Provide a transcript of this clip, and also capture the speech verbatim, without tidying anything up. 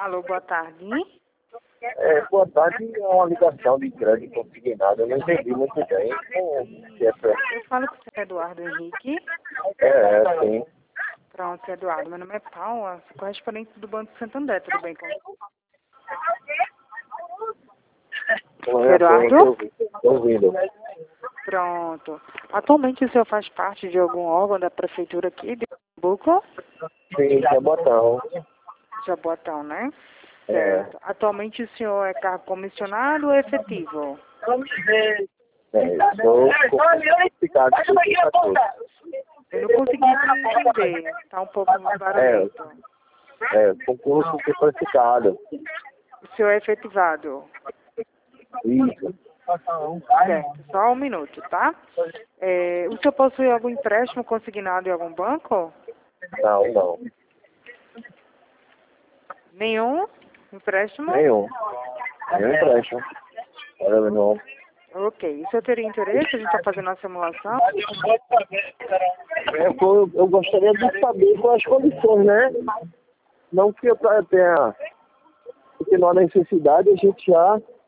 Alô, boa tarde. É, boa tarde, é uma ligação de crédito consignado, eu não entendi muito bem. É, se é pra... Eu falo com o senhor Eduardo Henrique. é, é, sim. Pronto, senhor Eduardo. Meu nome é Paula, sou correspondente do Banco Santander, tudo bem com Não senhor é, tô, Eduardo? tô, tô ouvindo. Pronto. Atualmente o senhor faz parte de algum órgão da prefeitura aqui de Pernambuco? Sim, é botão. Jabotão, né? É. Certo. Atualmente o senhor é cargo comissionado ou efetivo? É, sou certificado de tudo. Eu não consegui entender. Está um pouco barulhento. É, concurso certificado. O senhor é efetivado? Isso. Certo. Só um minuto, tá? É, o senhor possui algum empréstimo consignado em algum banco? Não, não. Nenhum empréstimo? Nenhum. Nenhum empréstimo. Olha, não. Ok. O senhor teria interesse? A gente está fazendo uma simulação? É, eu, eu gostaria de saber quais as condições, né? Não que eu tenha, porque não há necessidade, a gente já